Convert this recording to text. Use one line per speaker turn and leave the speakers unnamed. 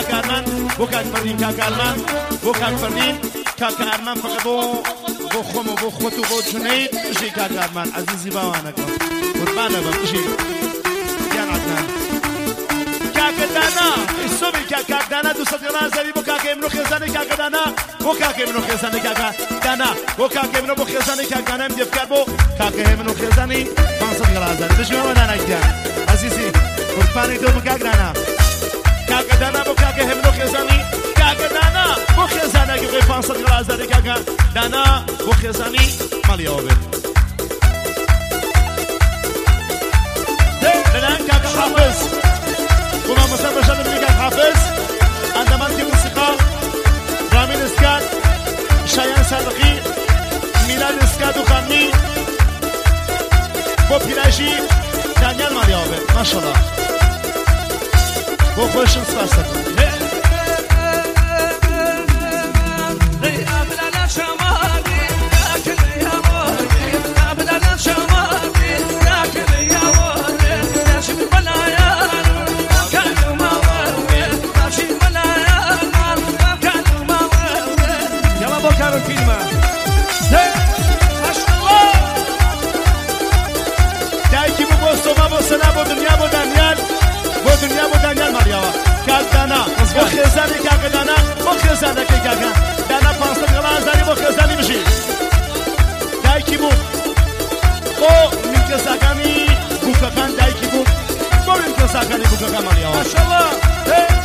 کاکارمان بۆ کاکفەردین کاکارمان بۆ کاکفەردین کاکارمان فقط بۆ خۆم و بۆ خۆت و بۆ جونەید بژی کاکارمان عەزیزی باوانەکەم قوربانە بەم بژی یان عەدنان کاکەدانا ئیسۆبی کاکدانا 200 گران زەوی بۆ کاکە ئێمنۆ خێزانی کاکەدانا بۆ کاکە ئێمنۆ خێزانی کاکەدانا بۆ کاکە ئێمنۆ بۆ خێزانی کاکدانا ئەم دێفکار بۆ کاکە ئێمنۆ خێزانی 500 گران زەوی بژمەوە دانایکیان عەزیزی قوربانی دۆ بۆ کاکدانا کاکەدانا بۆ کاکە ئێمنۆ خێزانی کاکەدانا بۆ خێزانێکی بۆی 500 گران زەوی کاکەدانا بۆ خێزانی ماڵیەوە بێت لەلایەن کاکە حافظ وما مسافر شاد منك حافظ عندما انت موسيقى رامين اسكات شایان صادقی میلاد اسکات و خانی بو پیراشی دانیال ماریابه ماشاءالله بو خوشن سپاس سلام بۆ دنیا بۆ دانیال بۆ دنیا بۆ دانیال ماریاوە کاکدانا بۆ خێزانی کاکەدانا بۆ خێزانەکەی کاکە دانا 500 گران زەوی بۆ خێزانی بژی دایکی بوو بۆ نیمکەساکانی بووکەکان دایکی بوو بۆ نیمکەساکانی بووکەکان ماریاوە ماشاءالله